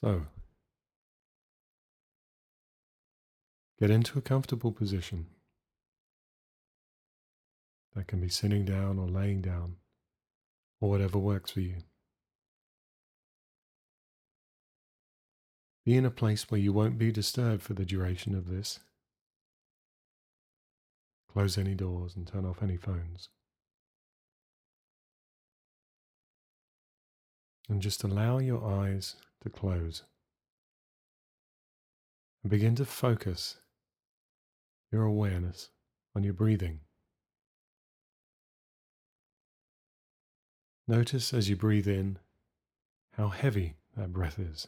So, get into a comfortable position. That can be sitting down or laying down, or whatever works for you. Be in a place where you won't be disturbed for the duration of this. Close any doors and turn off any phones. And just allow your eyes to close. And begin to focus your awareness on your breathing. Notice as you breathe in how heavy that breath is.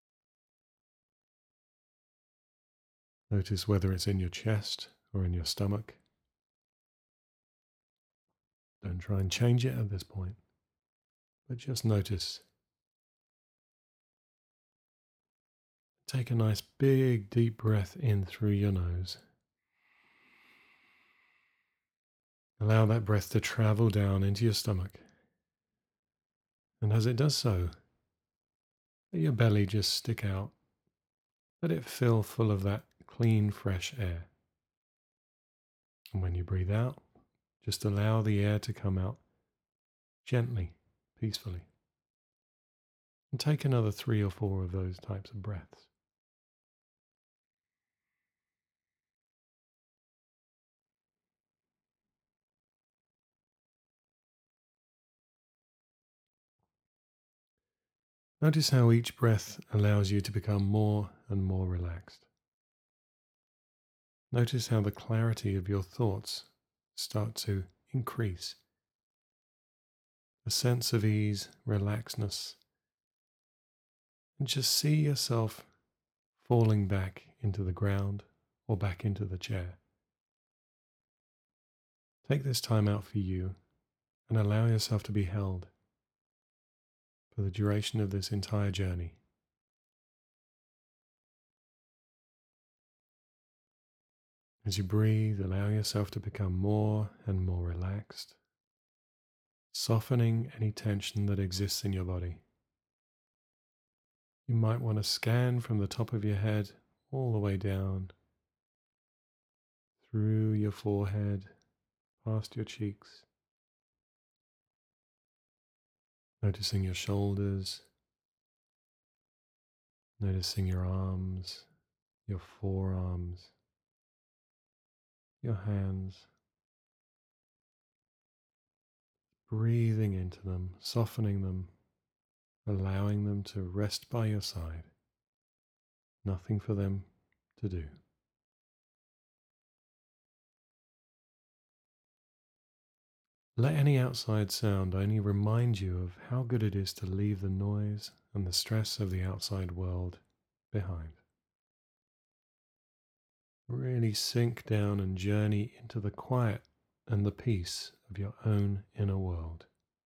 Notice whether it's in your chest or in your stomach. Don't try and change it at this point, but just notice. Take a nice big deep breath in through your nose. Allow that breath to travel down into your stomach. And as it does so, let your belly just stick out. Let it fill full of that clean, fresh air. And when you breathe out, just allow the air to come out gently, peacefully. And take another 3 or 4 of those types of breaths. Notice how each breath allows you to become more and more relaxed. Notice how the clarity of your thoughts start to increase. A sense of ease, relaxedness, and just see yourself falling back into the ground or back into the chair. Take this time out for you and allow yourself to be held for the duration of this entire journey. As you breathe, allow yourself to become more and more relaxed, softening any tension that exists in your body. You might want to scan from the top of your head all the way down, through your forehead, past your cheeks, noticing your shoulders, noticing your arms, your forearms, your hands, breathing into them, softening them, allowing them to rest by your side. Nothing for them to do. Let any outside sound only remind you of how good it is to leave the noise and the stress of the outside world behind. Really sink down and journey into the quiet and the peace of your own inner world.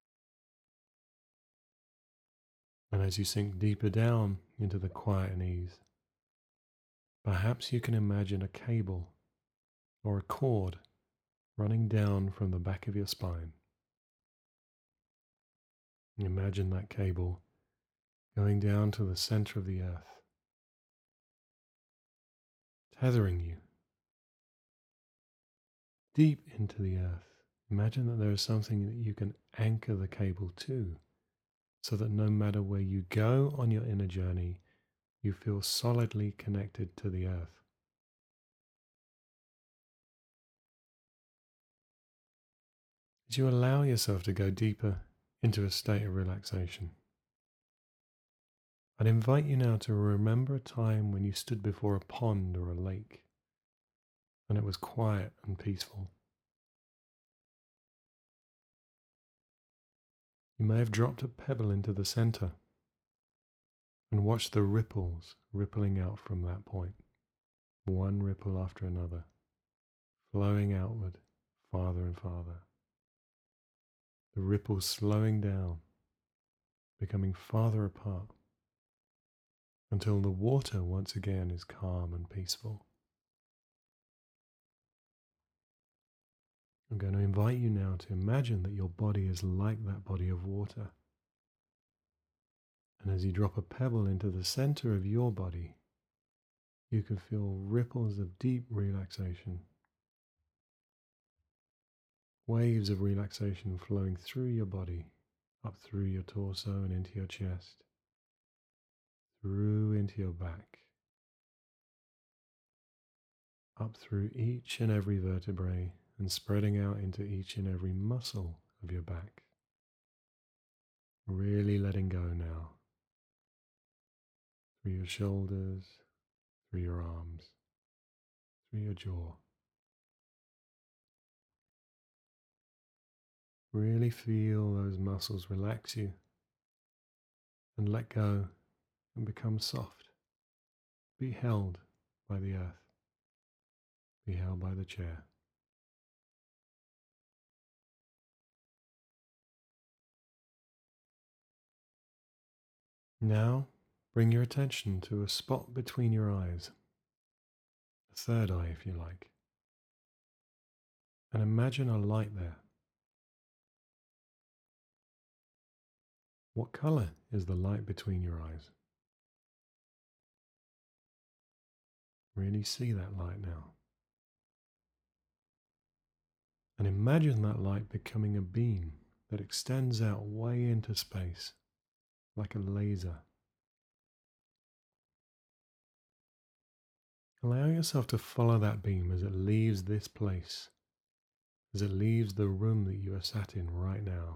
And as you sink deeper down into the quiet and ease, perhaps you can imagine a cable or a cord running down from the back of your spine. Imagine that cable going down to the center of the earth, tethering you deep into the earth. Imagine that there is something that you can anchor the cable to, so that no matter where you go on your inner journey, you feel solidly connected to the earth. As you allow yourself to go deeper into a state of relaxation, I'd invite you now to remember a time when you stood before a pond or a lake, and it was quiet and peaceful. You may have dropped a pebble into the center and watched the ripples rippling out from that point, one ripple after another, flowing outward farther and farther. The ripples slowing down, becoming farther apart, until the water once again is calm and peaceful. I'm going to invite you now to imagine that your body is like that body of water. And as you drop a pebble into the center of your body, you can feel ripples of deep relaxation, waves of relaxation flowing through your body, up through your torso and into your chest, through into your back, up through each and every vertebrae, and spreading out into each and every muscle of your back. Really letting go now, through your shoulders, through your arms, through your jaw. Really feel those muscles relax you and let go and become soft. Be held by the earth. Be held by the chair. Now, bring your attention to a spot between your eyes, a third eye if you like, and imagine a light there. What color is the light between your eyes? Really see that light now. And imagine that light becoming a beam that extends out way into space, like a laser. Allow yourself to follow that beam as it leaves this place, as it leaves the room that you are sat in right now,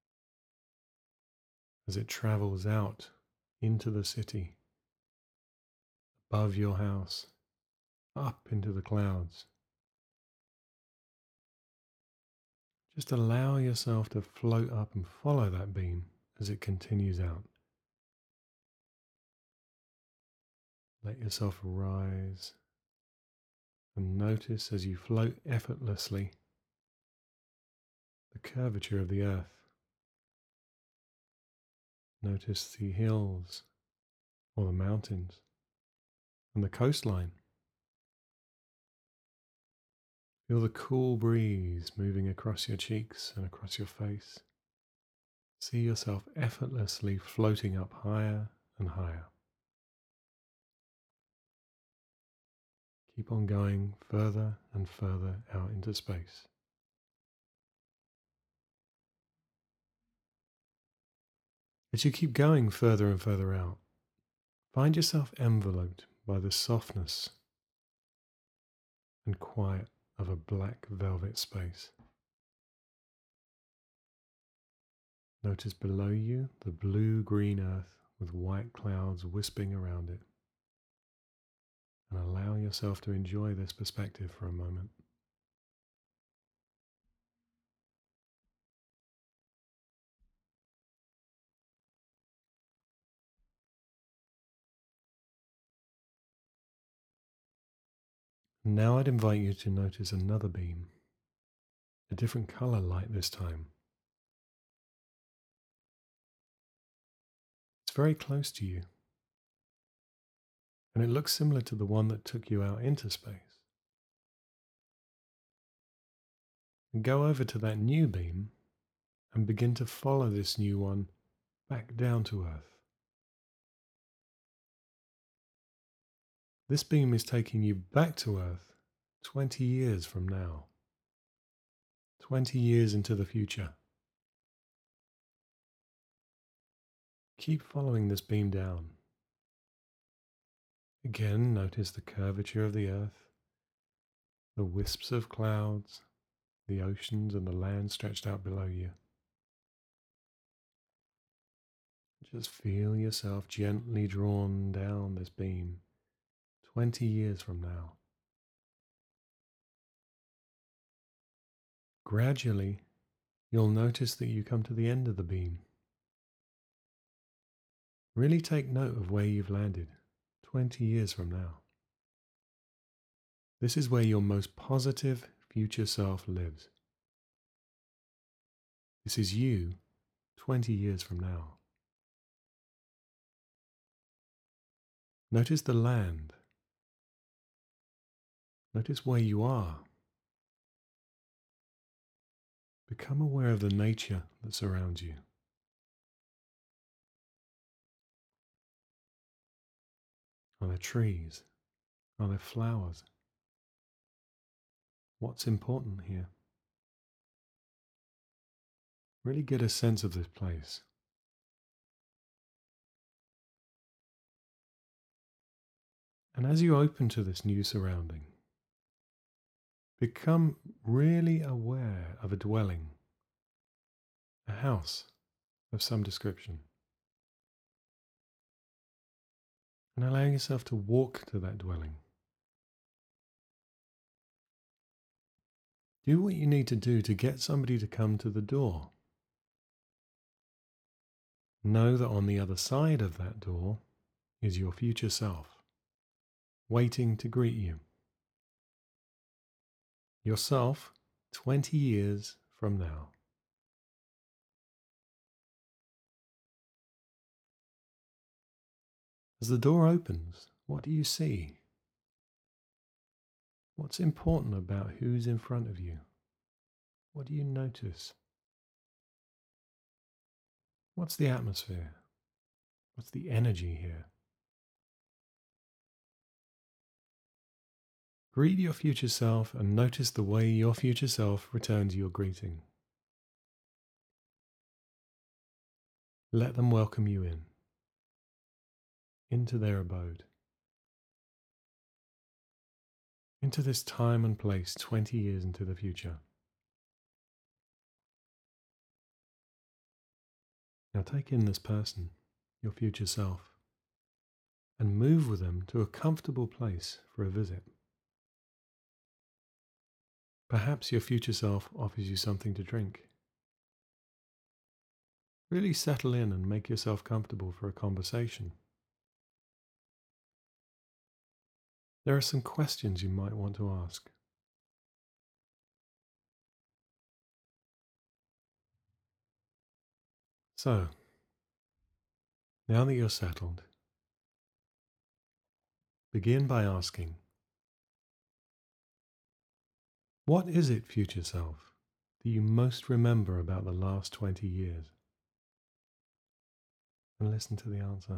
as it travels out into the city, above your house, up into the clouds. Just allow yourself to float up and follow that beam as it continues out. Let yourself rise and notice as you float effortlessly the curvature of the earth. Notice the hills or the mountains and the coastline. Feel the cool breeze moving across your cheeks and across your face. See yourself effortlessly floating up higher and higher. Keep on going further and further out into space. As you keep going further and further out, find yourself enveloped by the softness and quiet of a black velvet space. Notice below you the blue-green earth with white clouds wisping around it. And allow yourself to enjoy this perspective for a moment. Now I'd invite you to notice another beam, a different color light this time. It's very close to you, and it looks similar to the one that took you out into space. And go over to that new beam and begin to follow this new one back down to Earth. This beam is taking you back to Earth 20 years from now. 20 years into the future. Keep following this beam down. Again, notice the curvature of the Earth, the wisps of clouds, the oceans and the land stretched out below you. Just feel yourself gently drawn down this beam 20 years from now. Gradually, you'll notice that you come to the end of the beam. Really take note of where you've landed 20 years from now. This is where your most positive future self lives. This is you 20 years from now. Notice the land. Notice where you are. Become aware of the nature that surrounds you. Are there trees? Are there flowers? What's important here? Really get a sense of this place. And as you open to this new surrounding, become really aware of a dwelling, a house of some description, and allowing yourself to walk to that dwelling. Do what you need to do to get somebody to come to the door. Know that on the other side of that door is your future self, waiting to greet you. Yourself 20 years from now. As the door opens, what do you see? What's important about who's in front of you? What do you notice? What's the atmosphere? What's the energy here? Greet your future self and notice the way your future self returns your greeting. Let them welcome you into their abode, into this time and place 20 years into the future. Now take in this person, your future self, and move with them to a comfortable place for a visit. Perhaps your future self offers you something to drink. Really settle in and make yourself comfortable for a conversation. There are some questions you might want to ask. So, now that you're settled, begin by asking, what is it, future self, that you most remember about the last 20 years? And listen to the answer.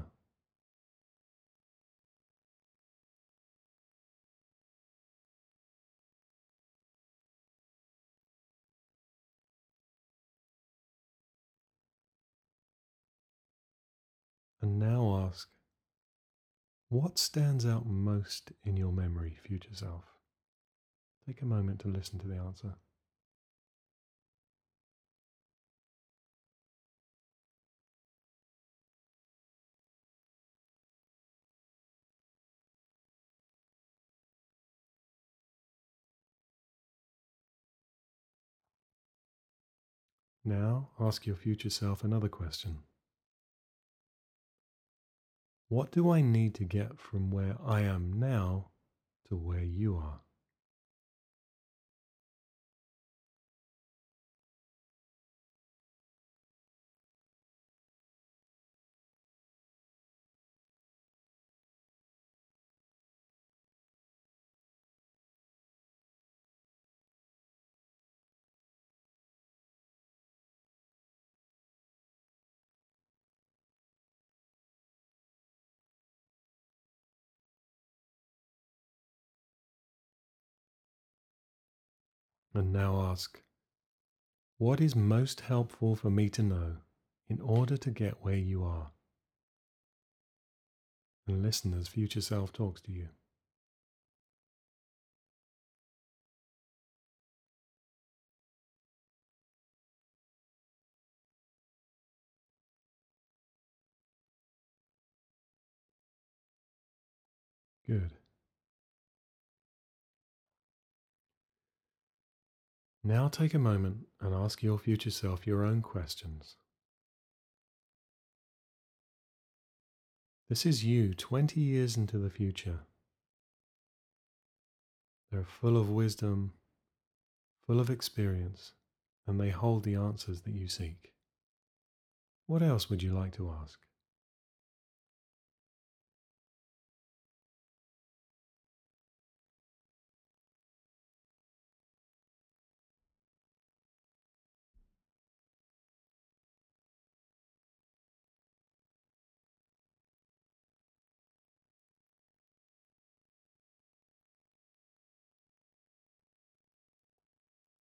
And now ask, what stands out most in your memory, future self? Take a moment to listen to the answer. Now ask your future self another question. What do I need to get from where I am now to where you are? And now ask, what is most helpful for me to know in order to get where you are? And listen as future self talks to you. Good. Now take a moment and ask your future self your own questions. This is you 20 years into the future. They're full of wisdom, full of experience, and they hold the answers that you seek. What else would you like to ask?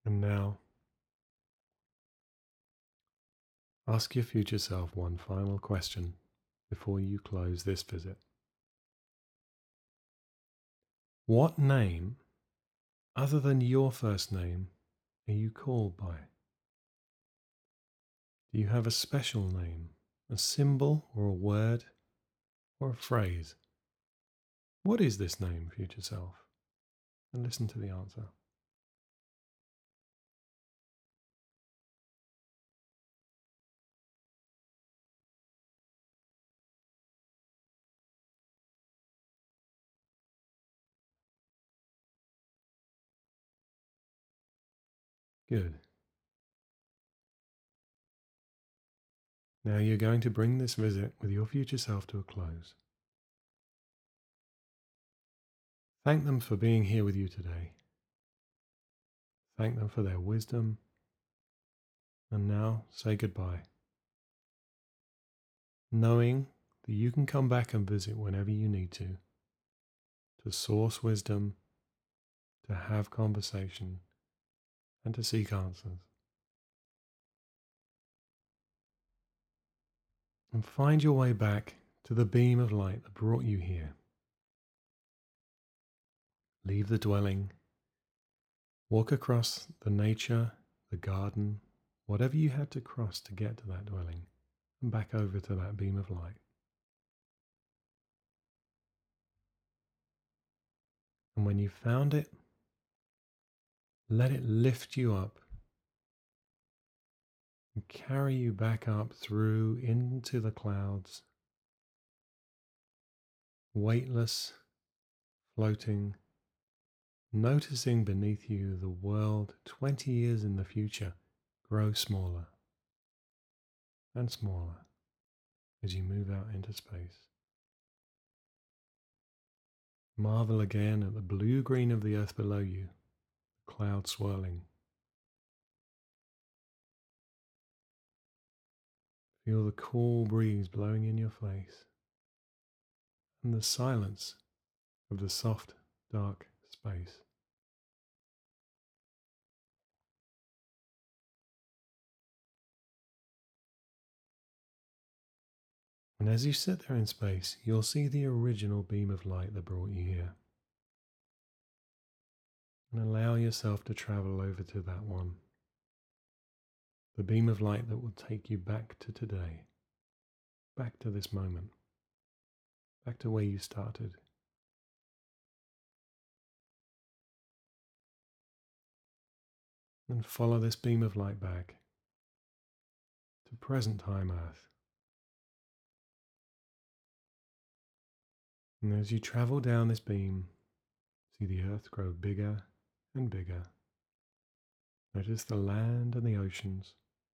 And now, ask your future self one final question before you close this visit. What name, other than your first name, are you called by? Do you have a special name, a symbol or a word or a phrase? What is this name, future self? And listen to the answer. Good. Now you're going to bring this visit with your future self to a close. Thank them for being here with you today. Thank them for their wisdom. And now say goodbye, knowing that you can come back and visit whenever you need to source wisdom, to have conversation, and to seek answers. And find your way back to the beam of light that brought you here. Leave the dwelling, walk across the nature, the garden, whatever you had to cross to get to that dwelling, and back over to that beam of light. And when you found it, let it lift you up and carry you back up through into the clouds, weightless, floating, noticing beneath you the world 20 years in the future grow smaller and smaller as you move out into space. Marvel again at the blue-green of the earth below you, the clouds swirling. Feel the cool breeze blowing in your face and the silence of the soft, dark space. And as you sit there in space, you'll see the original beam of light that brought you here. And allow yourself to travel over to that one. The beam of light that will take you back to today, back to this moment, back to where you started. And follow this beam of light back to present time Earth. And as you travel down this beam, see the Earth grow bigger and bigger. Notice the land and the oceans.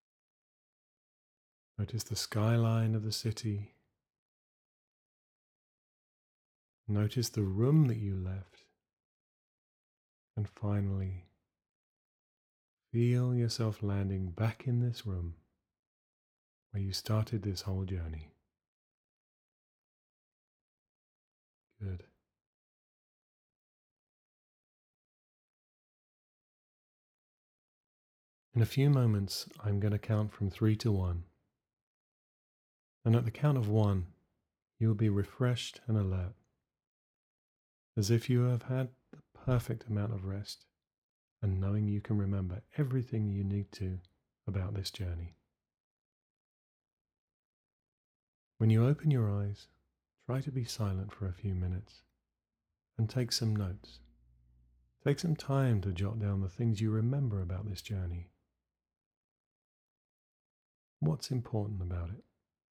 Notice the skyline of the city. Notice the room that you left. And finally, feel yourself landing back in this room where you started this whole journey. Good. In a few moments, I'm going to count from 3 to 1. And at the count of 1, you will be refreshed and alert, as if you have had the perfect amount of rest and knowing you can remember everything you need to about this journey. When you open your eyes, try to be silent for a few minutes and take some notes. Take some time to jot down the things you remember about this journey. What's important about it?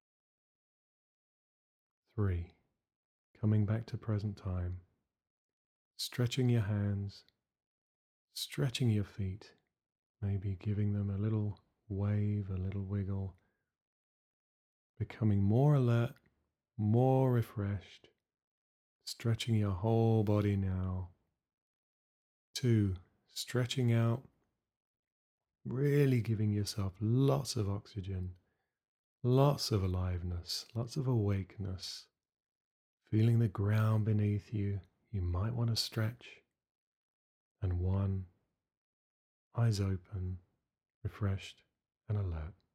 3. Coming back to present time. Stretching your hands, stretching your feet, maybe giving them a little wave, a little wiggle. Becoming more alert, more refreshed. Stretching your whole body now. 2. Stretching out, really giving yourself lots of oxygen, lots of aliveness, lots of awakeness. Feeling the ground beneath you. You might want to stretch. And 1. eyes open, refreshed and alert.